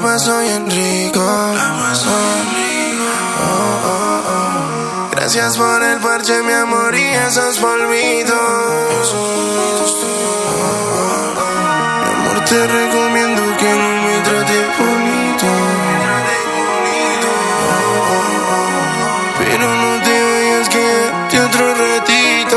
paso bien rico. Gracias por el parche, mi amor, y esos polvitos. Mi amor, te recomiendo que no me trates bonito. Pero no te vayas, quédate otro ratito.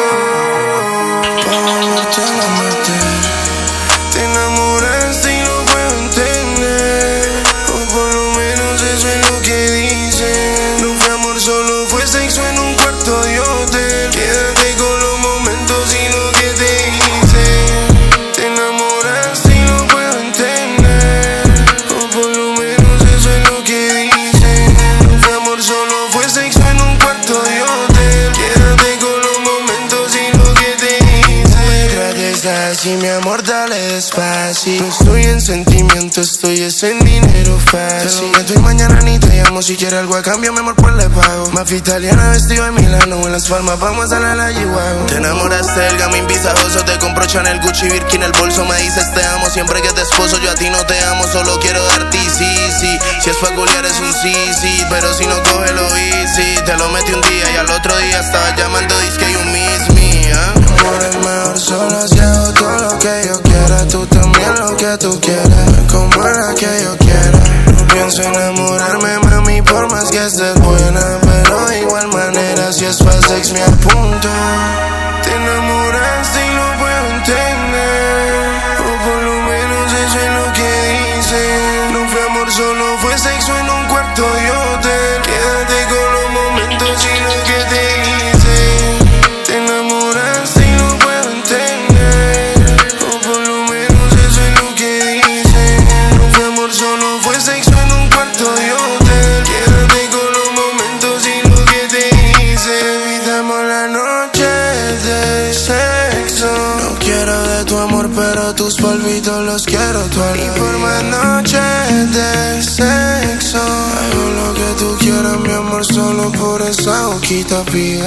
Pa' volverte a la muerte. Te enamoraste y no puedo entender, o por lo menos eso es lo que dicen. No fue amor, solo fue sexo en un cuarto de hotel. Quédate con los momentos y lo que te hice. Te enamoraste y no puedo entender, o por lo menos eso es lo que dicen. No fue amor, solo fue sexo en un cuarto de hotel. Quédate con los momentos y lo que te hice. No me trates así, mi amor, dale despacio. No estoy en sentimiento, estoy en dinero fácil. Te lo meto y mañana ni te llamo. Si quieres algo a cambio, mi amor, pues le pago. Mafia italiana vestido de Milano, en las palmas vamos a la G-Wagon. Te enamoraste del gamín visajoso, te compro Chanel, Gucci, Birkin, el bolso. Me dices te amo siempre que te esposo. Yo a ti no te amo, solo quiero darte sí. Si es pa' culiar es un sí. Pero si no coge lo easy. Te lo metí un día y al otro día estaba llamando, disque y un miss me, ¿eh? Mi amor, es mejor solo si hago todo lo que yo quiera. Tú también lo que tú quieras, como la que yo quiera. No pienso enamorarme, mami, por más que estés buena. Pero de igual manera, si es pa' sex me apunto. Te enamoraste y no puedo entender, o por lo menos eso es lo que dicen. No fue amor, solo fue sexo en un cuarto de hotel. Quédate con los momentos y lo que te hice. Te enamoraste y no puedo entender, o por lo menos eso es lo que dicen. No fue amor, solo fue sexo en un cuarto de hotel. Quédate con los momentos y lo que te hice. Evitamos la noche de sexo. No quiero de tu amor, pero tus polvitos los quiero toda la vida. Y por más noches de sexo, hago lo que tú quieras, mi amor, solo por esa boquita pía.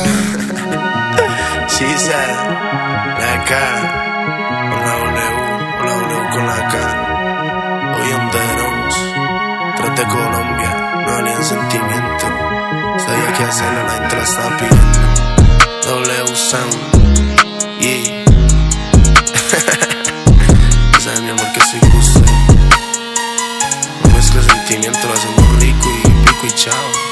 She said, la K, con la W con la K. Hoy en Derones, 3 de Colombia, no había sentimiento. Sabía que hacerlo, la gente la estaba pidiendo. W Sound, yeah. Sabes, mi amor, que soy justo. No mezcla sentimiento, lo hacemos rico y pico y chao.